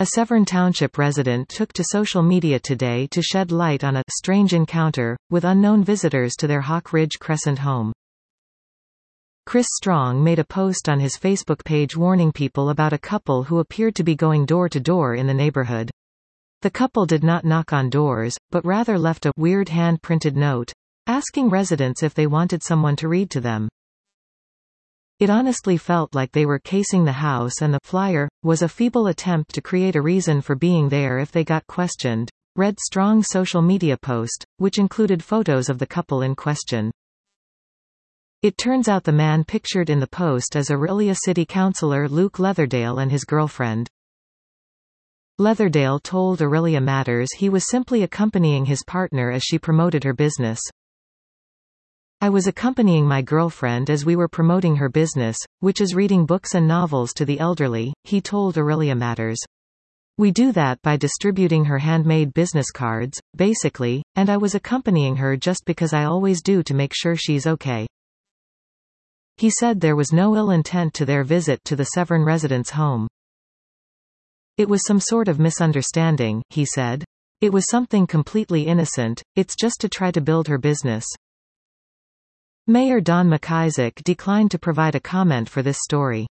A Severn Township resident took to social media today to shed light on a strange encounter with unknown visitors to their Hawk Ridge Crescent home. Chris Strong made a post on his Facebook page warning people about a couple who appeared to be going door to door in the neighborhood. The couple did not knock on doors, but rather left a weird hand-printed note, asking residents if they wanted someone to read to them. It honestly felt like they were casing the house, and the flyer was a feeble attempt to create a reason for being there if they got questioned, read Strong's social media post, which included photos of the couple in question. It turns out the man pictured in the post is Orillia City Councillor Luke Leatherdale and his girlfriend. Leatherdale told Orillia Matters he was simply accompanying his partner as she promoted her business. "I was accompanying my girlfriend as we were promoting her business, which is reading books and novels to the elderly," he told Orillia Matters. "We do that by distributing her handmade business cards, basically, and I was accompanying her just because I always do to make sure she's okay." He said there was no ill intent to their visit to the Severn residents' home. "It was some sort of misunderstanding," he said. "It was something completely innocent, it's just to try to build her business." Mayor Don McIsaac declined to provide a comment for this story.